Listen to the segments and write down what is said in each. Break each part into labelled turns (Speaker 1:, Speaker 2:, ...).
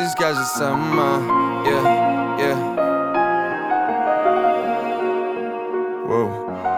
Speaker 1: ты скажешь сама? Yeah, yeah. Воу.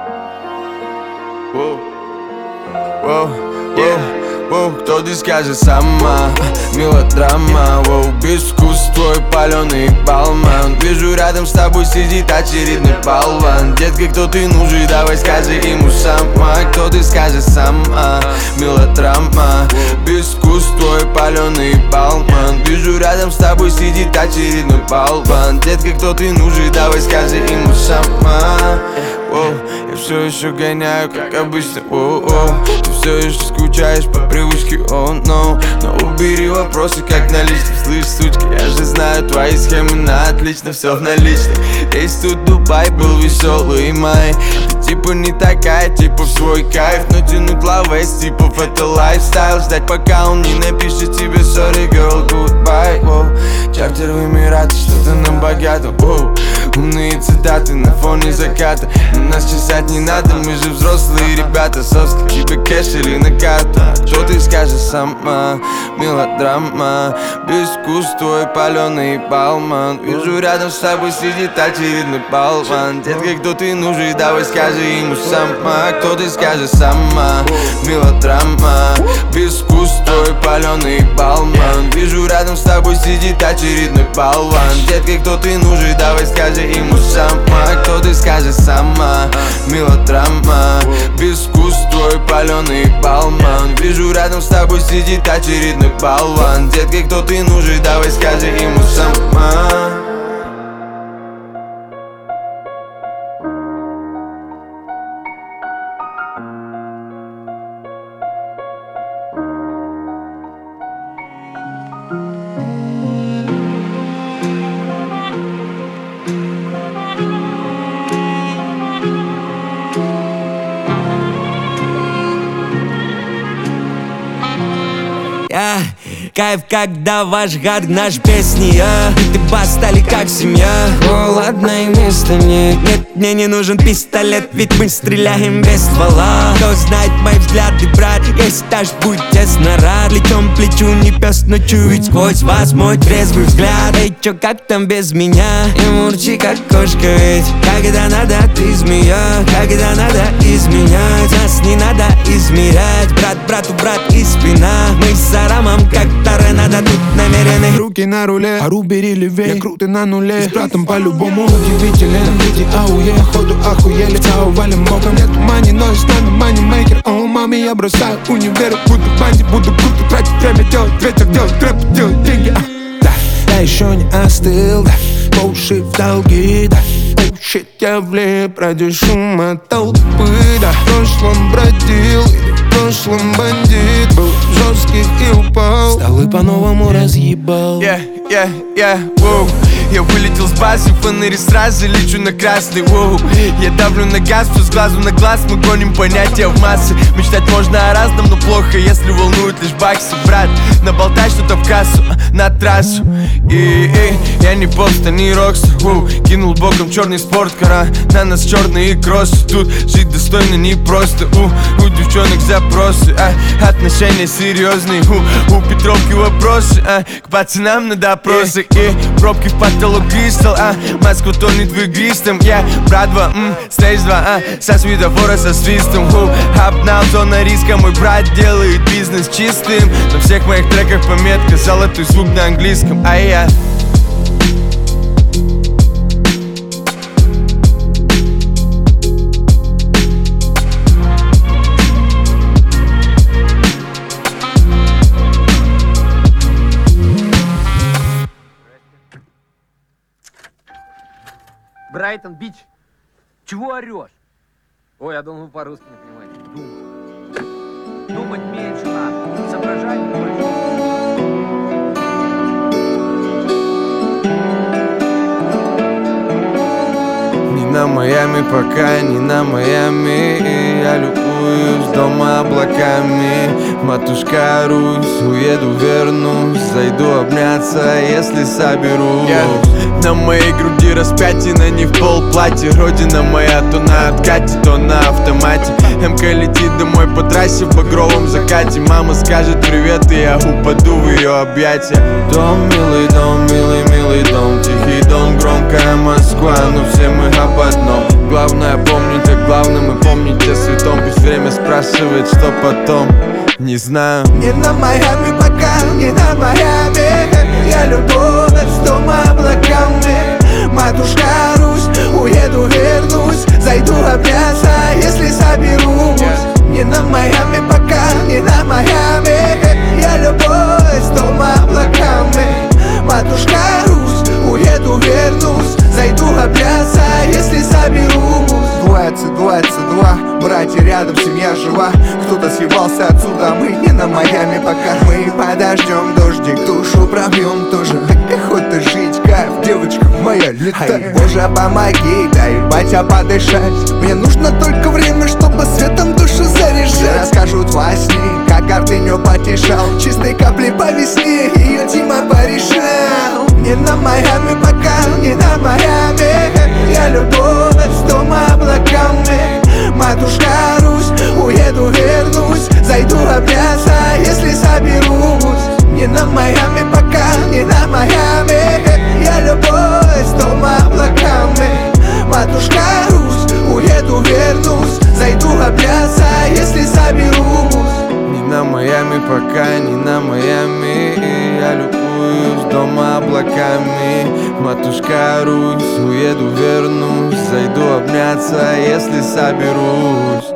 Speaker 1: Воу. Воу. Воу. Кто ты скажешь сама? Мелодрама. Воу. Без вкуса твой паленый балман. Вижу, рядом с тобой сидит очередной болван. Детка, кто ты нужен? Давай скажи ему сама. Кто ты скажешь сама? Мелодрама. Без вкуса твой паленый балман. Вижу, рядом с тобой сидит очередной болван. Детка, кто ты нужен? Давай скажи ему сама. Воу. Я все еще гоняю, как обычно. Воу. Ты все еще скучаешь по привычке, oh no. Но убери вопросы, как на личном. Слышь, сучка, я же знаю твои схемы на отлично. Все в наличных. Весь тут Дубай был веселый май. Ты типа не такая, типа в свой кайф. Но тянуть лавэс, типов это лайфстайл. Ждать пока он не напишет тебе sorry girl, goodbye. Чартер в Эмираты, что-то на богатом. Умные цитаты на фоне заката. Но нас чесать не надо, мы же взрослые ребята. Соска, тебе кэш или на карту? Что ты скажешь сама? Мелодрама. Без вкуса твой паленый балман. Вижу, рядом с тобой сидит очередной болван. Детка, кто ты нужен? Давай скажи ему сама. Кто ты скажешь сама? Мелодрама. Без вкуса твой паленый балман. Вижу, рядом с тобой сидит очередной болван. Детка, кто ты нужен? Давай скажи ему сама. Кто ты скажешь сама? Мелодрама. Без вкуса твой паленый балман. Вижу, рядом с тобой сидит очередной болван. Детка, кто ты нужен? Давай скажи ему сама.
Speaker 2: Кайф, когда ваш гард наш песни, ты бас стали как семья. О, ладно, и места нет. Нет, мне не нужен пистолет, ведь мы стреляем без ствола. Кто знает мои взгляды, брат, есть даже будь тесно рад. Плечом к плечу не пес, но чует сквозь вас мой трезвый взгляд. Эй, чё, как там без меня? И мурчи, как кошка, ведь когда надо, ты змея. Когда надо изменять, нас не надо измерять. Брат, брату, брат и спина. Мы с Арамом как надо тут намерены.
Speaker 3: Руки на руле, ару бери левей. Я крутый на нуле, с братом по-любому удивителен. Види ауе, ходу охуели. Цау валим боком, нету мани, но и с нами манимейкер. О, маме, я бросаю универ. Буду банди, буду круто тратить время. Делать ветер, делать рэп, делать деньги. Да, я еще не остыл, да. Поуши в долги, да. Shit, я влип ради шума толпы, да. В прошлом бродил, в прошлом бандит. Был жестких и упал, столы по-новому разъебал.
Speaker 1: Воу. Я вылетел с базы, фонари сразу лечу на красный, воу. Я давлю на газ, все с глазу на глаз. Мы гоним понятия в массы. Мечтать можно о разном, но плохо, если волнуют лишь баксы. Брат, наболтай что-то в кассу, на трассу. Я не попста, не рокстер, воу. Кинул боком черный спорткар, на нас черные кроссы. Тут жить достойно непросто, у девчонок запросы, отношения серьезные, у Петровки вопросы, к пацанам на допросы. И пробки в потолок кристалл, Москва тонет в игристом. Я брат 2, стейдж 2, со светофора со свистом. Апнал, зона риска, мой брат делает бизнес чистым. На всех моих треках пометка, золотой звук на английском, я
Speaker 4: Брайтон Бич, чего орешь? Ой, я думал, вы по-русски не понимаете. Думать меньше надо, соображать больше.
Speaker 1: Не на Майами пока, не на Майами. Я любуюсь дома облаками. Матушка Русь, уеду, вернусь. Зайду обняться, если соберусь. На моей груди распятие, на них полплатье. Родина моя то на откате, то на автомате. МК летит домой по трассе в багровом закате. Мама скажет привет, и я упаду в ее объятия. Дом, милый дом, тихий дом, громкая Москва, но все мы об одном. Главное помнить о главном и помнить о святом. Пусть время спрашивает, что потом, не знаю.
Speaker 3: Не на Майами пока, не на Майами. Я любовь с дома облаками. Матушка Русь, уеду, вернусь. Зайду обняться, если соберусь. Не на Майами пока, не на Майами. Я любовь с дома облаками. Матушка Русь, уеду, вернусь. Зайду обняться, если соберусь. 22, братья рядом, семья жива. Кто-то съебался отсюда, мы не на Майами пока. Мы подождем дождик, душу пробьем тоже. Так охота жить, кайф, девочка моя, летай. Ай, Боже, помоги, дай, батя, подышать. Мне нужно только время, чтобы светом душу заряжать. Расскажут во сне, как гордыню потешал. Чистой капли по весне, ее Дима порешал. Не на Майами пока, не на Майами. Я любовь с дома облаками. Матушка Русь, уеду, вернусь. Зайду обняться, если соберусь. Не на Майами пока, не на Майами. Я любовь с дома облаками. Матушка Русь, уеду, вернусь. Зайду обняться, если соберусь.
Speaker 1: Не на Майами пока, не на Майами. Я любуюсь дома облаками. Матушка Русь, уеду, вернусь. Зайду обняться, если соберусь.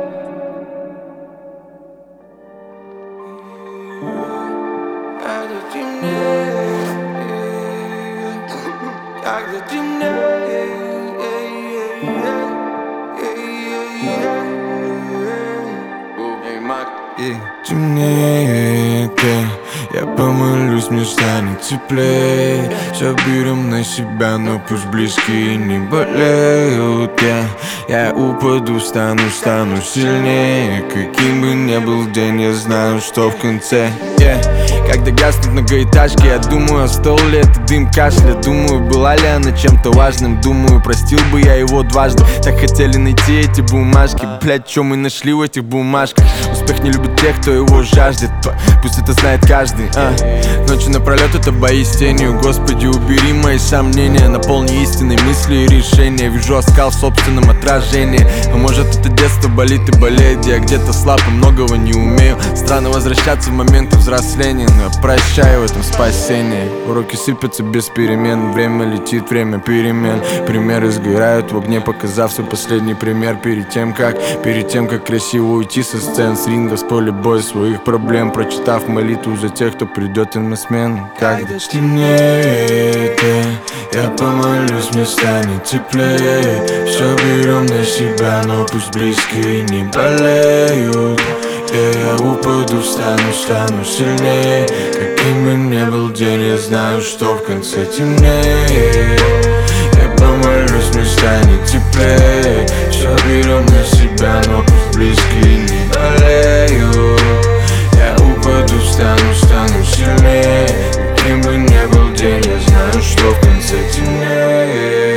Speaker 1: Темнеет, я помолюсь, мне станет теплее. Все берем на себя, но пусть близкие не болеют. Я упаду, стану сильнее. Каким бы ни был день, я знаю, что в конце. Когда гаснут многоэтажки, я думаю, стол ли это дым кашля. Думаю, была ли она чем-то важным. Думаю, простил бы я его дважды. Так хотели найти эти бумажки. Блять, что мы нашли в этих бумажках? Успех не любит тех, кто его жаждет. Пусть это знает каждый. Ночью напролет это бои с тенью. Господи, убери мои сомнения. Наполни истинной мысли и решения. Вижу оскал в собственном отражении. А может это детство болит и болеет. Я где-то слаб и многого не умею. Странно возвращаться в моменты взросления, но я прощаю в этом спасение. Уроки сыпятся без перемен. Время летит, время перемен. Примеры сгорают в огне, показав свой последний пример. Перед тем как красиво уйти со сцен, с ринга, с поля боя своих проблем, прочитав молитву за тех, кто придет им на смену. Когда стемнеет, я помолюсь, мне станет теплее. Все берем на себя, но пусть близкие не болеют. Я упаду, стану сильнее. Каким бы ни был день, я знаю, что в конце темнее. Я помолюсь, мне станет теплее. Все берем на себя, но пусть близкие не болеют. Я упаду, стану сильнее. Каким бы ни был день, я знаю, что в конце темнее.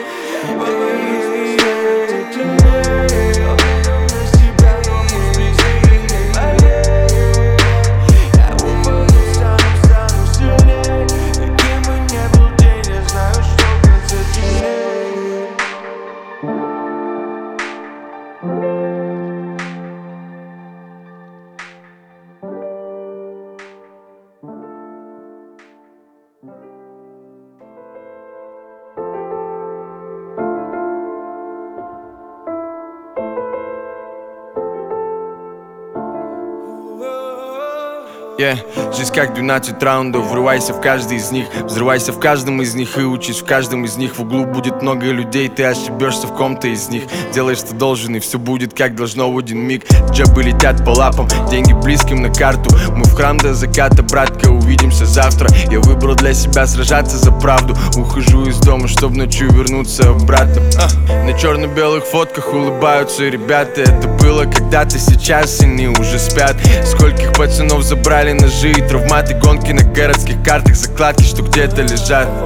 Speaker 1: Жизнь как 12 раундов, врывайся в каждый из них. Взрывайся в каждом из них и учись в каждом из них. В углу будет много людей, ты ошибешься в ком-то из них. Делай, что должен, и все будет как должно в один миг. Джабы летят по лапам, деньги близким на карту. Мы в храм до заката, братка, увидимся завтра. Я выбрал для себя сражаться за правду. Ухожу из дома, чтоб ночью вернуться обратно. На черно-белых фотках улыбаются ребята. Это было когда-то, сейчас они уже спят. Скольких пацанов забрали ножи и травматы. Гонки на городских картах, закладки, что где-то лежат.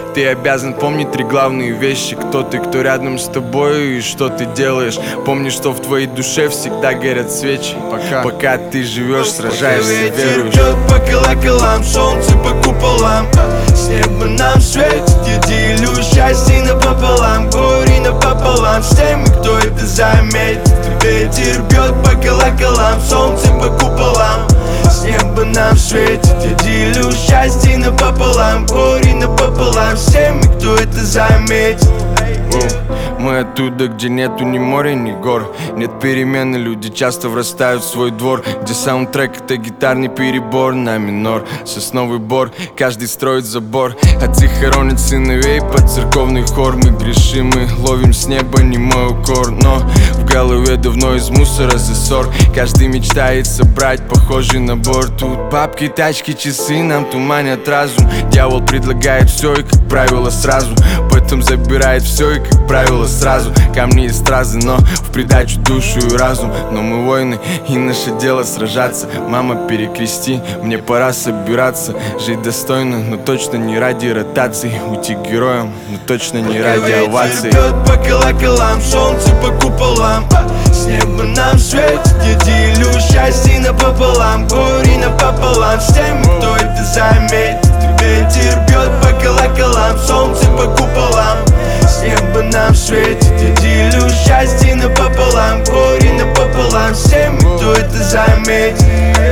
Speaker 1: Ты обязан помнить 3 главные вещи: кто ты, кто рядом с тобой и что ты делаешь. Помни, что в твоей душе всегда горят свечи, пока ты живешь, сражаешься, веруешь.
Speaker 5: Ветер бьет по колоколам, солнце по куполам. С неба нам светит, я делю счастье напополам, горе напополам с теми, кто это заметит. Ветер бьет по колоколам, солнце по куполам. С неба нам светит, я делю счастье напополам, горе напополам с теми, кто это заметит.
Speaker 1: Мы оттуда, где нету ни моря, ни гор. Нет перемены, люди часто врастают в свой двор, где саундтрек — это гитарный перебор на минор. Сосновый бор, каждый строит забор. Отцы хоронят сыновей под церковный хор. Мы грешим, мы ловим с неба немой укор. Но в голове давно из мусора засор. Каждый мечтает собрать похожий набор. Тут бабки, тачки, часы нам туманят разум. Дьявол предлагает все и, как правило, сразу. Потом забирает все и, как правило, сразу. Камни и стразы, но в придачу душу и разум. Но мы воины, и наше дело сражаться. Мама, перекрести, мне пора собираться. Жить достойно, но точно не ради ротации. Уйти героем, но точно не ради оваций.
Speaker 5: Ветер бьет по колоколам, солнце по куполам. С неба нам светит, я делю счастье напополам, горе напополам с теми, кто это заметит. Ветер бьет по колоколам, солнце по куполам. С неба нам светит, я делю счастье напополам, горе напополам с теми, кто это заметит.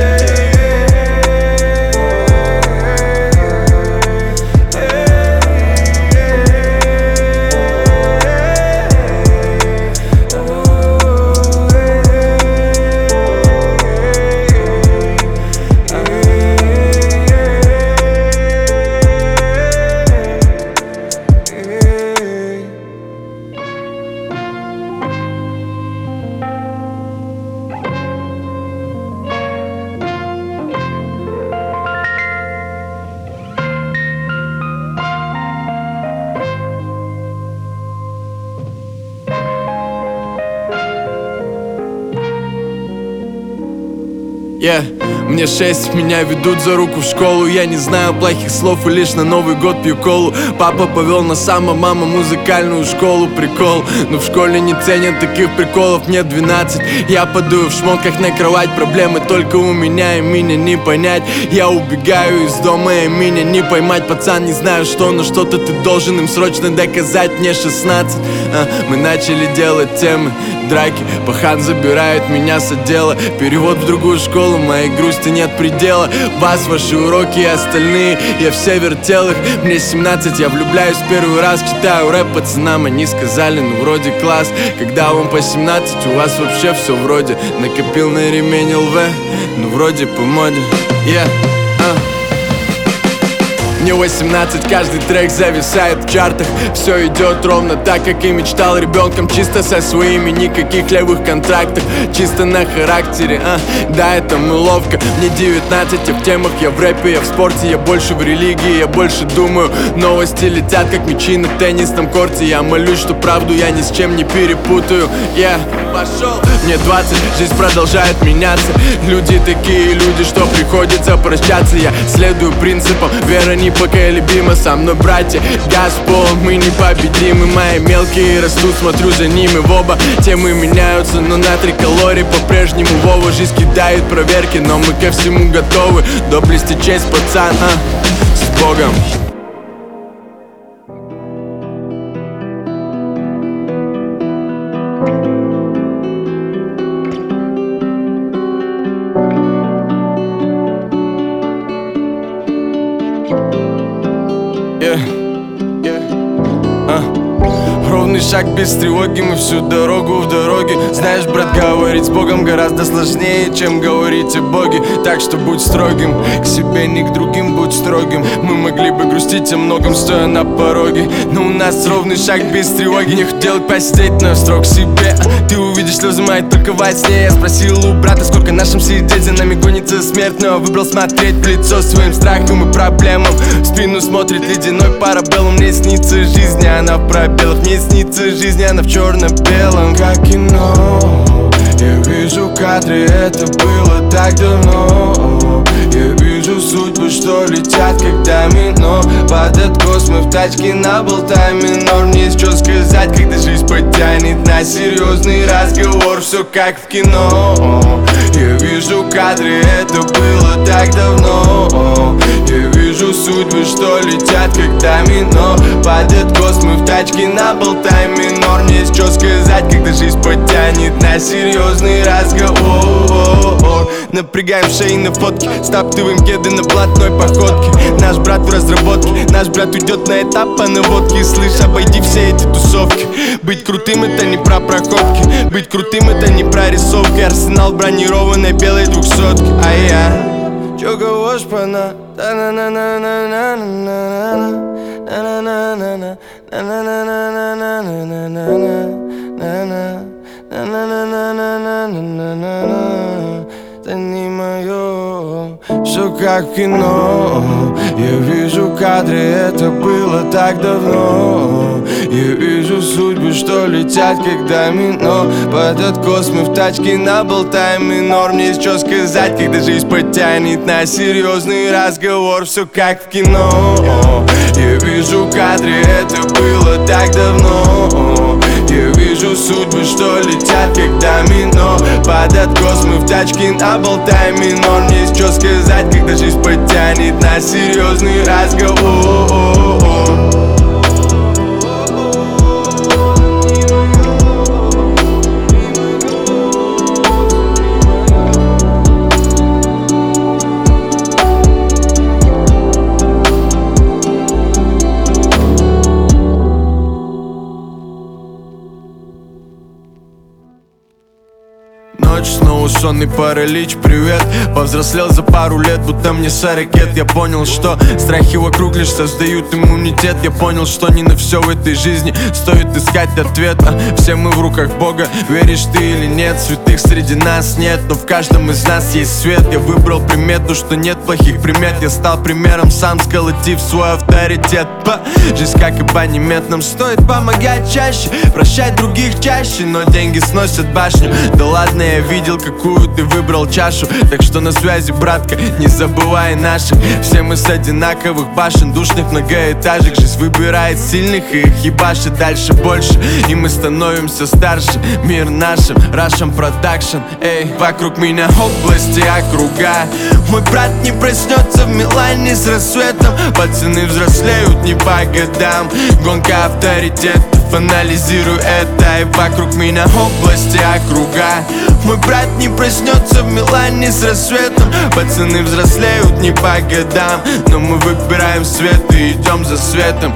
Speaker 1: Мне 6, меня ведут за руку в школу. Я не знаю плохих слов и лишь на Новый год пью колу. Папа повел на само, мама музыкальную школу. Прикол, но в школе не ценят таких приколов. Мне 12, я падаю в шмотках на кровать. Проблемы только у меня, и меня не понять. Я убегаю из дома, и меня не поймать. Пацан, не знаю что, но что-то ты должен им срочно доказать. Мне 16, мы начали делать темы драки. Пахан забирает меня с отдела. Перевод в другую школу, моей грусти нет предела. Вас, ваши уроки и остальные, я все вертел их. Мне 17, я влюбляюсь первый раз. Читаю рэп пацанам, они сказали, ну вроде класс. Когда вам по 17, у вас вообще все вроде. Накопил на ремень ЛВ, ну вроде по моде. Мне 18, каждый трек зависает в чартах. Все идет ровно так, как и мечтал ребенком. Чисто со своими, никаких левых контрактов. Чисто на характере, да, это мы ловко. Мне 19, я в темах, я в рэпе, я в спорте. Я больше в религии, я больше думаю. Новости летят, как мячи на теннисном корте. Я молюсь, что правду я ни с чем не перепутаю. Пошел. Мне 20, жизнь продолжает меняться. Люди такие люди, что приходится прощаться. Я следую принципам, вера непоколебима. Со мной братья, газ в пол, мы непобедимы. Мои мелкие растут, смотрю за ними в оба. Темы меняются, но на 3 калории по-прежнему Вова. Жизнь кидает проверки, но мы ко всему готовы. Доблести честь, пацан, с Богом. Ровный шаг без тревоги, мы всю дорогу в дороге. Знаешь, брат, говорить с Богом гораздо сложнее, чем говорить о Боге. Так что будь строгим, к себе не к другим будь строгим. Мы могли бы грустить о многом, стоя на пороге, но у нас ровный шаг без тревоги. Не хотел посидеть, но строг себе. Ты увидишь слезы мои только во сне. Я спросил у брата, сколько нашим сидеть. За нами гонится смерть, но выбрал смотреть в лицо своим страхам и проблемам. В спину смотрит ледяной парабеллум. Мне снится жизнь, она в пробелах. Мне снится жизнь, она в черно-белом, как кино. Я вижу кадры, это было так давно. Я вижу вижу судьбы, что летят как домино. Под откос мы в тачке наболтаем минор. Мне есть что сказать, когда жизнь потянет на серьезный разговор. Все как в кино. Я вижу кадры, это было так давно. Я вижу судьбы, что летят как домино. Под откос мы в тачке наболтаем минор. Мне есть что сказать, когда жизнь потянет на серьезный разговор. Напрягаем шеи на фотке, стаптываем кеды на блатной походке. Наш брат в разработке, наш брат уйдет на этап по наводке. Слышь, обойди все эти тусовки. Быть крутым это не про проходки, быть крутым это не про рисовки. Арсенал бронированной белой 200-ки. А я чё кого шпана? Это не моё, всё как в кино. Я вижу кадры, это было так давно. Я вижу судьбы, что летят как домино. Под откос мы в тачке наболтаем минор. Мне есть что сказать, когда жизнь потянет на серьезный разговор. Всё как в кино. Я вижу кадры, это было так давно. Я вижу судьбы, что летят как домино. Под откос мы в тачке наболтаем минор. Мне есть что сказать, когда жизнь потянет на серьезный разговор. Ночь, снова сонный паралич, привет. Повзрослел за пару лет, будто мне 40 лет. Я понял, что страхи вокруг лишь создают иммунитет. Я понял, что не на все в этой жизни стоит искать ответа. Все мы в руках Бога, веришь ты или нет. Святых среди нас нет, но в каждом из нас есть свет. Я выбрал примету, что нет плохих примет. Я стал примером, сам сколотив свой авторитет. Жизнь как абонемент, нам стоит помогать чаще, прощать других чаще. Но деньги сносят башню. Да ладно, я видел, какую ты выбрал чашу. Так что на связи, братка, не забывай наших. Все мы с одинаковых башен, душных многоэтажек. Жизнь выбирает сильных и их ебашит дальше больше. И мы становимся старше. Мир нашим, Russian Production. Эй, вокруг меня области, округа. Мой брат не проснется в Милане с рассветом. Пацаны взрослеют не по годам. Гонка авторитетов, анализирую это. И вокруг меня области, округа. Мой брат не проснется в Милане с рассветом. Пацаны взрослеют не по годам. Но мы выбираем свет и идем за светом.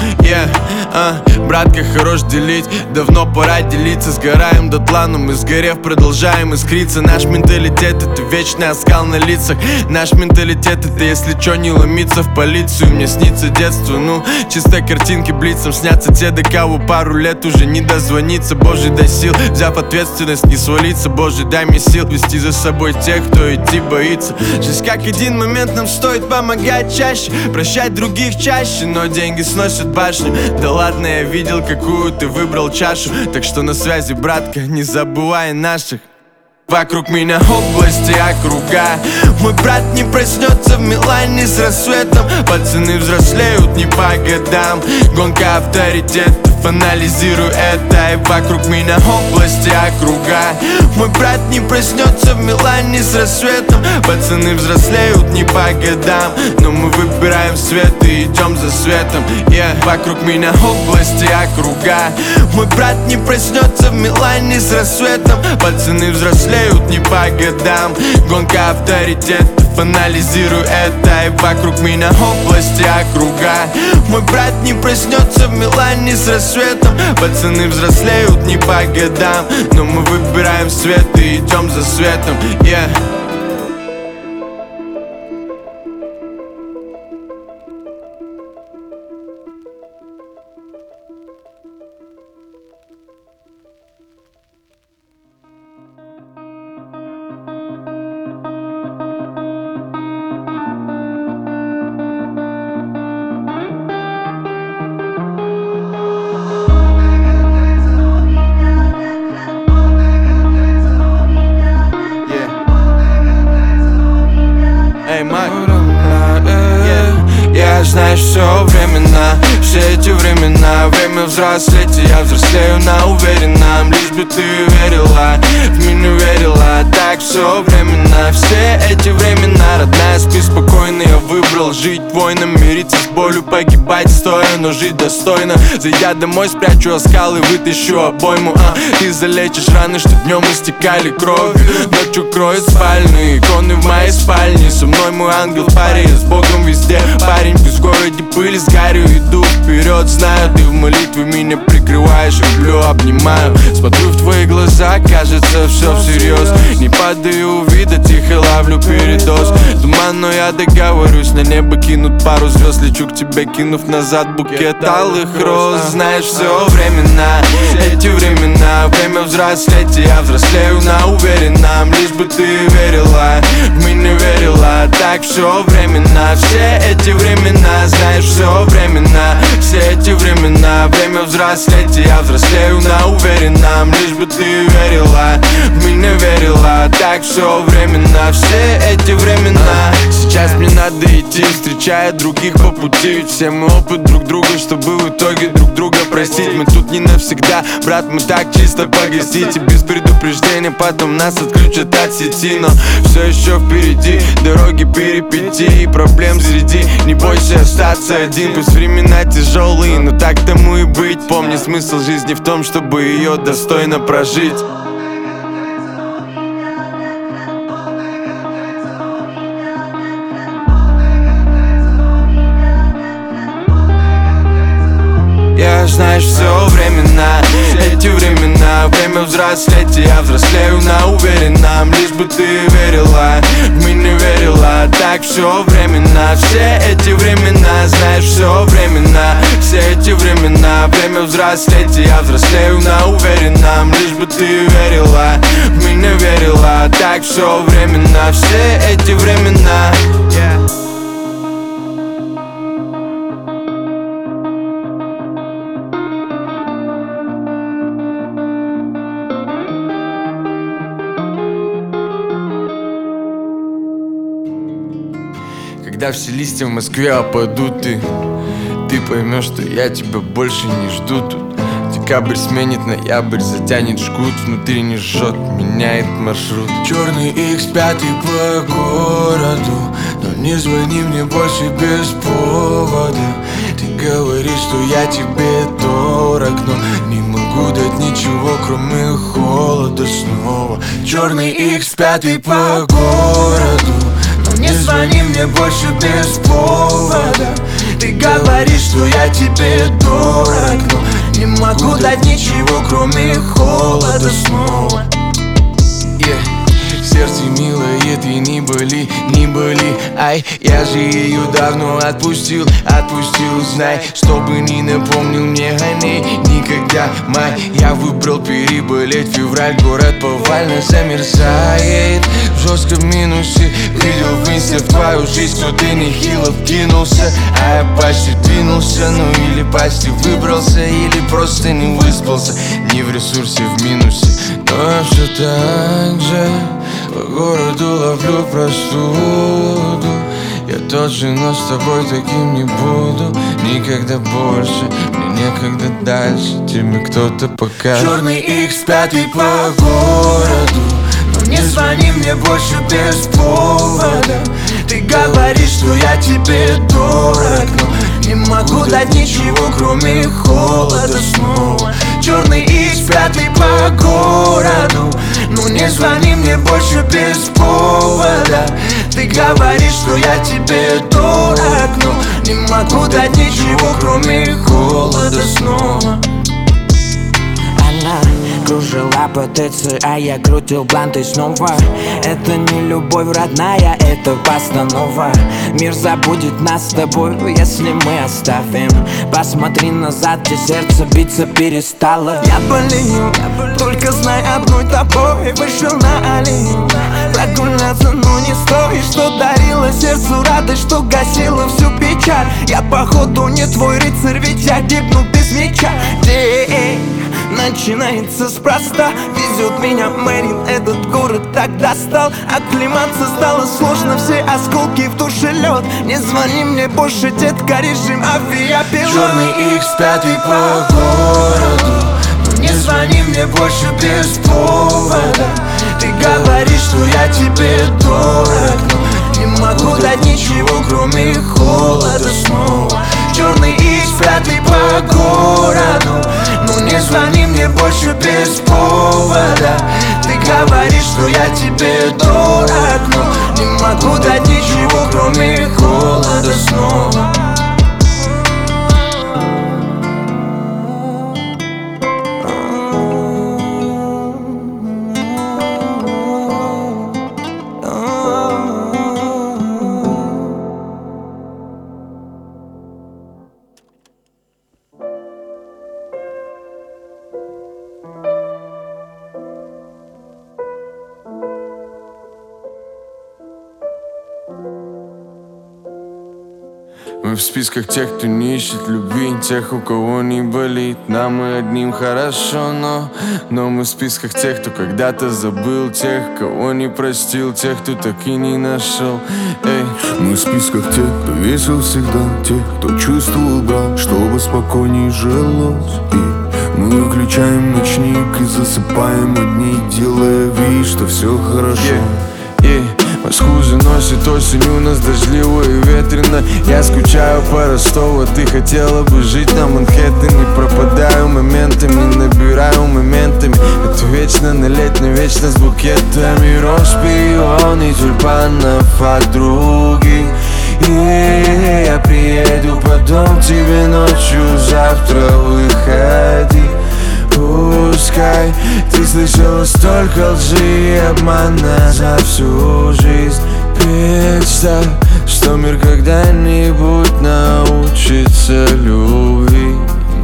Speaker 1: Братка, хорош делить, давно пора делиться. Сгораем дотла, но мы сгорев продолжаем искриться. Наш менталитет это вечный оскал на лицах. Наш менталитет это если чё не ломиться в полицию. Мне снится детство, ну чисто картинки блицом. Снятся те, до кого пару лет уже не дозвониться. Боже, дай сил, взяв ответственность, не свалиться. Боже, дай мне сил вести за собой тех, кто идти боится. Жизнь как один момент, нам стоит помогать чаще, прощать других чаще. Но деньги сносят башню. Да ладно, я видел, какую ты выбрал чашу. Так что на связи, братка, не забывай наших. Вокруг меня области, округа. Мой брат не проснется в Милане с рассветом. Пацаны взрослеют не по годам. Гонка авторитетов, анализирую это. И вокруг меня области, округа. Мой брат не проснется в Милане с рассветом. Пацаны взрослеют не по годам. Но мы выбираем свет и идем за светом. Вокруг меня области, округа. Мой брат не проснется в Милане с рассветом. Пацаны взрослеют не по годам. Гонка авторитетов, анализирую это. И вокруг меня области, округа. Мой брат не проснется в Милане с рассветом. Пацаны взрослеют не по годам. Но мы выбираем свет и идем за светом. все эти времена. Время взрослеть, и я взрослею на уверенном. Лишь бы ты верила, в меня верила. Так все временно, все эти времена. Родная, спи спокойно, я выбрал жить воином. Мириться с болью, погибать стоя, но жить достойно. Зайдя домой, спрячу оскал и вытащу обойму. Ты залечишь раны, что днем истекали кровью. Ночью кроет спальные иконы в моей спальне. Со мной мой ангел в паре, я с Богом везде. Парень, пусть в городе пыли с гарью. Иду вперед, знаю, ты в молитве меня прикрываешь. Люблю, обнимаю, смотрю в твои глаза, кажется, все всерьез. Не падаю, вида тихо ловлю передоз. Туман, но я договорюсь, на небо кинут пару звезд. Лечу к тебе, кинув назад букет алых роз. Знаешь, все времена, эти времена. Время взрослеть, и я взрослею на уверенном. Лишь бы ты верила, в меня верила. Так все времена, все эти времена. Знаешь, все времена, все эти времена. Время взрослеть, и я взрослею на уверенном. Лишь бы ты верила, в меня верила. Так все времена, все эти времена. Сейчас мне надо идти, встречая других по пути. Все мы опыт друг друга, чтобы в итоге друг друга простить. Мы тут не навсегда, брат, мы так чисто погостить. И без предупреждения потом нас отключат от сети. Но все еще впереди дороги перипетий и проблем среди. Не бойся остаться один, пусть времена тяжелые, но так тому и быть. Помни, смысл жизни в том, чтобы ее достойно прожить. Я, знаешь, все времена, эти времена. Время взрослеть, и я взрослею на уверенном. Лишь бы ты верила, в меня верила. Так все времена, все эти времена. Знаешь, все времена, все эти времена. Время взрослеть, и я взрослею на уверенном. Лишь бы ты верила, в меня верила. Так все времена, все эти времена. Когда все листья в Москве опадут, ты поймешь, что я тебя больше не жду тут. Декабрь сменит ноябрь, затянет жгут. Внутри не жжет, меняет маршрут. Черный X5 по городу, но не звони мне больше без повода. Ты говоришь, что я тебе дорог, но не могу дать ничего, кроме холода снова. Черный X5 по городу, не звони мне больше без повода. Ты говоришь, что я тебе дорог, но не могу дать ничего, кроме холода снова. Сердце милое, ты не боли, не боли. Ай, я же ее давно отпустил, знай. Чтобы не напомнил мне о ней никогда. Май, я выбрал переболеть. Февраль, город повально замерзает в жестком минусе. Видел в инсте в твою жизнь, кто ты нехило вкинулся. А я почти двинулся, ну или почти выбрался, или просто не выспался. Не в ресурсе, в минусе, но я все так же по городу ловлю простуду. Я тот же, но с тобой таким не буду никогда больше. Мне некогда дальше, тебе кто-то покажет. Черный X5 по городу, но не звони мне больше без повода. Ты говоришь, что я тебе дорог, но не могу дать ничего, кроме холода снова. Черный X5 по городу, ну не звони мне больше без повода. Ты говоришь, что я тебе дорог, но не могу дать ничего, кроме холода снова.
Speaker 6: Она кружила по ТЦ, а я крутил бланты снова. Это не любовь родная, это постанова. Мир забудет нас с тобой, если мы оставим. Посмотри назад, где сердце биться перестало. Я болею, только знай, одной тобой вышел на аллею. Прогуляться, но не стоит, что дарила сердцу радость, что гасила всю печаль. Я походу не твой рыцарь, ведь я гибну без меча. Где начинается спроста. Везет меня Мэрин, этот город так достал. Оклематься стало сложно, все осколки в душе лед. Не звони мне больше, детка, режим авиапилот.
Speaker 1: Черный X5 по городу, но не звони мне больше без повода.
Speaker 6: Ты говоришь, что я тебе дорог, но не могу дать ничего, кроме холода снова. Черный X5 по городу,
Speaker 1: Ну не звони мне больше без повода.
Speaker 6: ты говоришь, что я тебе дорог, но не могу дать ничего, кроме холода снова.
Speaker 1: Мы в списках тех, кто не ищет любви, тех, у кого не болит. Нам и одним хорошо, но мы в списках тех, кто когда-то забыл, тех, кого не простил, тех, кто так и не нашел. Эй.
Speaker 3: Мы в списках тех, кто весел всегда, тех, кто чувствовал брат, чтобы спокойней жилось. И мы выключаем ночник и засыпаем одни, делая вид, что все хорошо.
Speaker 1: Москву заносит осень, у нас дождливо и ветрено. Я скучаю по Ростову, ты хотела бы жить на Манхэттене. Пропадаю моментами, набираю моментами. Это вечно на летнем, вечно с букетами роз, пионы, тюльпанов от других. И я приеду потом к тебе ночью, завтра выходи. Пускай ты слышала столько лжи и обмана за всю жизнь. Представь, что мир когда-нибудь научится любви.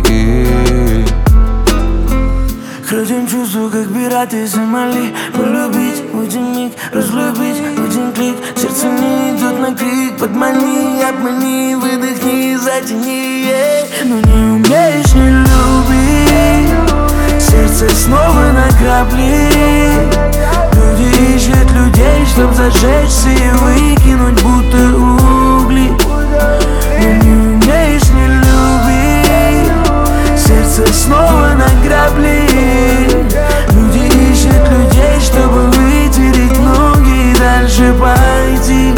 Speaker 6: Крадем чувства, как пираты Сомали. Полюбить в один миг, разлюбить в один клик. Сердце не идет на крик, подмани, обмани, выдохни, затяни. Но не умеешь не любить, сердце снова на грабли. Люди ищут людей, чтоб зажечься и выкинуть, будто угли. Но не умеешь не любить, сердце снова на грабли. Люди ищут людей, чтобы вытереть ноги и дальше пойти.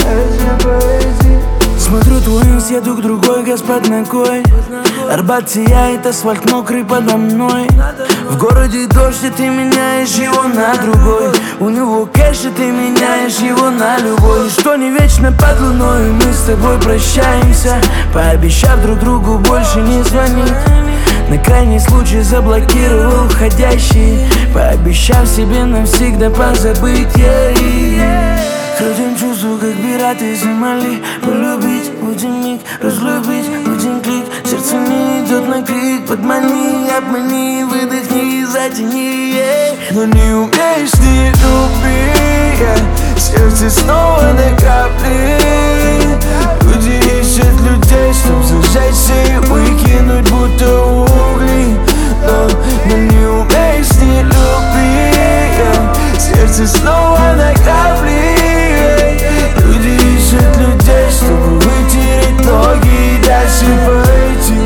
Speaker 6: Смотрю твой инст, еду к другой, Господь ногой. Арбат сияет, асфальт мокрый подо мной. В городе дождь, и ты меняешь его на другой. У него кэш, и ты меняешь его на любой. Что не вечно под луной, мы с тобой прощаемся, пообещав друг другу больше не звонить. На крайний случай заблокировал входящие, пообещав себе навсегда позабыть. Крадем чувства, как пираты Сомали. Полюбить в один миг, разлюбить в один клик. Сердце не идет на крик, подмани, обмани, выдохни, затяни. Но не умеешь не любить, сердце снова на капли. Люди ищут людей, чтоб зажечься и выкинуть, будто угли. Но не умеешь не любить, сердце снова на капли. Люди ищут людей, чтобы вытереть ноги и дальше пойти.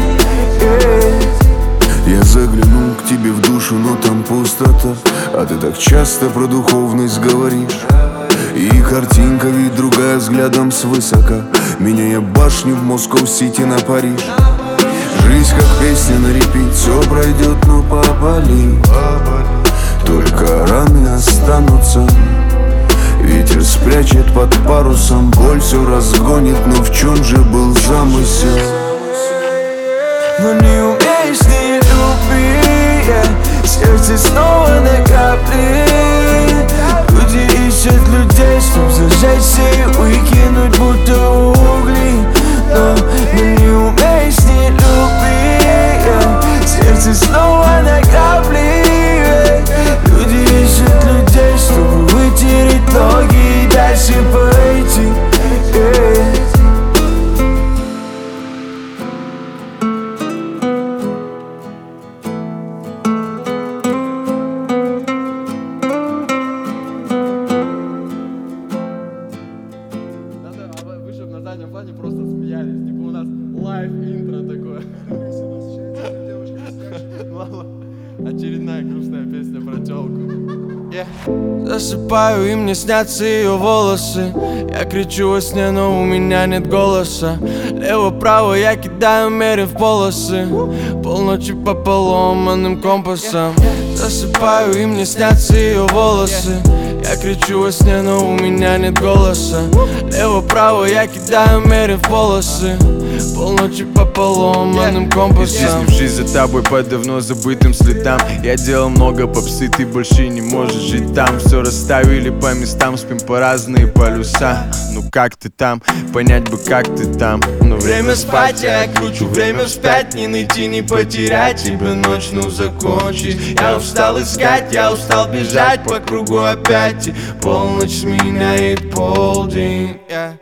Speaker 3: Я заглянул к тебе в душу, но там пустота. А ты так часто про духовность говоришь. И картинка ведь другая, взглядом свысока, меняя башню в Москва-Сити на Париж. Жизнь как песня на репит, все пройдет, но попали. Только раны останутся. Ветер спрячет под парусом, боль все разгонит, но в чем же был замысел?
Speaker 6: Но не умеешь не любить, сердце снова на капли. Люди ищут людей, чтоб зажечься и выкинуть, будто угли. Но не умеешь не любить, сердце снова на капли. Люди ищут людей, чтобы вытереть ноги и дальше пойти.
Speaker 5: Песня про тёлку.
Speaker 1: Засыпаю, и мне снятся ее волосы. Я кричу во сне, но у меня нет голоса. Лево-право я кидаю, мерив полосы. Полночи по поломанным компасам. Засыпаю, и мне снятся ее волосы. Я кричу во сне, но у меня нет голоса. Лево-право я кидаю, мерив полосы. Полночи по поломанным компасам.
Speaker 5: Жизнь в жизнь за тобой по давно забытым следам. Я делал много попсы, ты больше не можешь жить там. Все расставили по местам, спим по разные полюса. Ну как ты там, понять бы как ты там. Но время спать, я кручу время вспять. Не найти, не потерять тебя ночь, ну закончить. Я устал искать, я устал бежать по кругу опять. И полночь сменяет полдень.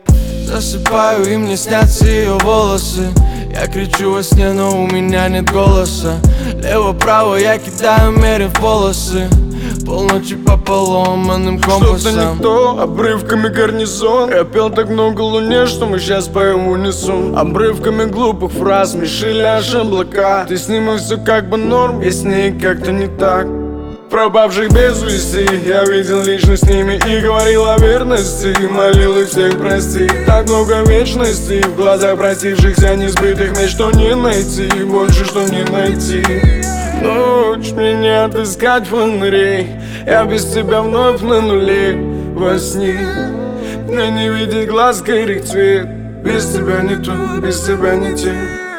Speaker 1: Засыпаю, и мне снятся ее волосы. Я кричу во сне, но у меня нет голоса. Лево-право я кидаю, мерив полосы. Полночи по поломанным компасам.
Speaker 5: Что-то не то, обрывками гарнизон. Я пел так много луне, что мы сейчас поем в унисон. Обрывками глупых фраз смешили аж облака. Ты с ним и все как бы норм, я с ней как-то не так. Пропавших без вести, я видел лично с ними и говорил о верности. Молил их всех простить, так много вечности в глазах простившихся несбытых мечт, что не найти, больше что не найти. Ночь мне не отыскать фонарей, я без тебя вновь на нуле во сне. Мне не видеть глаз карих цвет, без тебя не то, без тебя не те.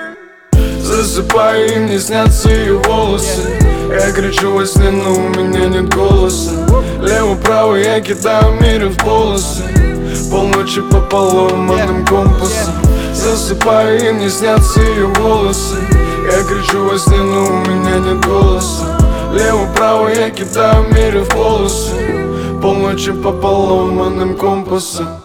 Speaker 5: Засыпаю, и мне снятся ее волосы. Я кричу во сне, но у меня нет голоса. Лево-право я кидаю, мерив полосы. Полночи по поломанным компасам. Засыпаю, и мне снятся ее волосы. Я кричу во сне, но у меня нет голоса. Лево-право я кидаю, мерив полосы. Полночи по поломанным компасам.